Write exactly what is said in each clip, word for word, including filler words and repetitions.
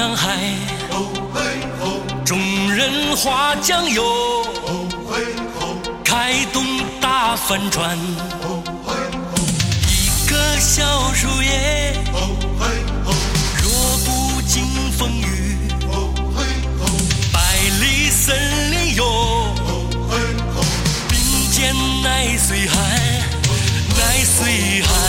南海，众人划江游，开动大帆船，一个小树叶，若不经风雨，百里森林游，并肩乃岁寒，乃岁寒。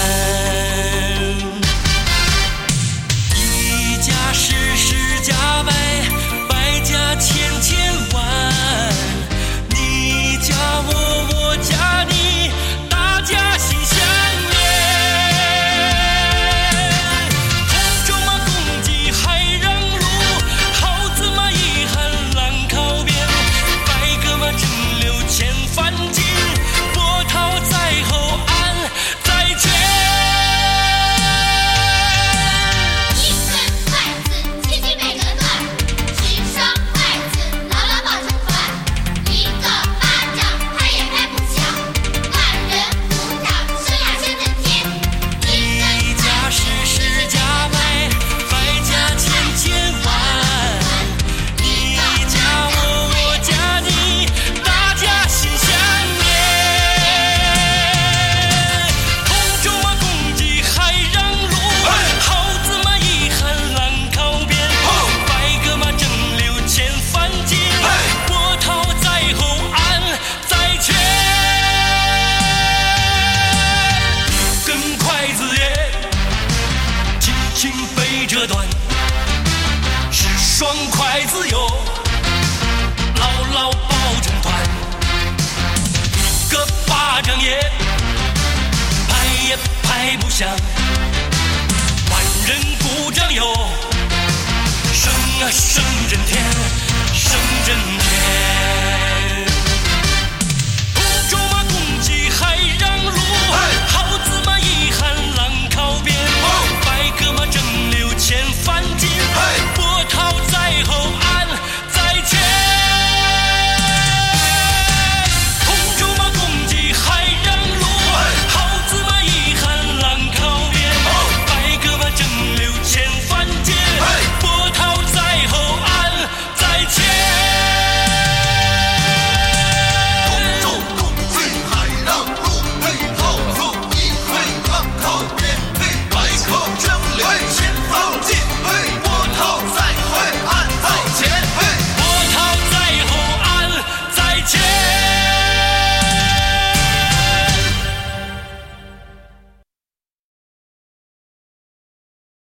一家十，十家百，百家千千万，你家我，我家你，大家心相连。同舟嘛共济海让路，好子嘛遗憾浪靠边，百个嘛争流千帆尽，波涛在后岸再见。这段是双筷子哟，牢牢抱成团，一个巴掌也拍也拍不响，万人鼓掌哟，声啊声震天，声震